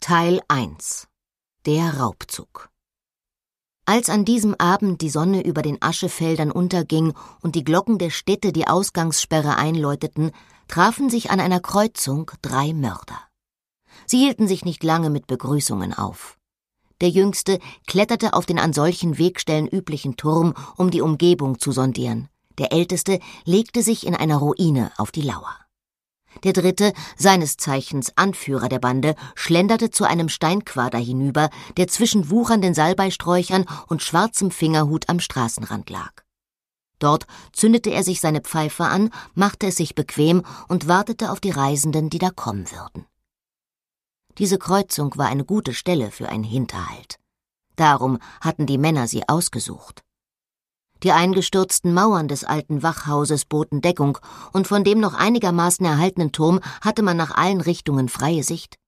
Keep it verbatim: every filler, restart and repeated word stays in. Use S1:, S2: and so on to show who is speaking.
S1: Teil eins. Der Raubzug. Als an diesem Abend die Sonne über den Aschefeldern unterging und die Glocken der Städte die Ausgangssperre einläuteten, trafen sich an einer Kreuzung drei Mörder. Sie hielten sich nicht lange mit Begrüßungen auf. Der Jüngste kletterte auf den an solchen Wegstellen üblichen Turm, um die Umgebung zu sondieren. Der Älteste legte sich in einer Ruine auf die Lauer. Der Dritte, seines Zeichens Anführer der Bande, schlenderte zu einem Steinquader hinüber, der zwischen wuchernden Salbeisträuchern und schwarzem Fingerhut am Straßenrand lag. Dort zündete er sich seine Pfeife an, machte es sich bequem und wartete auf die Reisenden, die da kommen würden. Diese Kreuzung war eine gute Stelle für einen Hinterhalt. Darum hatten die Männer sie ausgesucht. Die eingestürzten Mauern des alten Wachhauses boten Deckung, und von dem noch einigermaßen erhaltenen Turm hatte man nach allen Richtungen freie Sicht.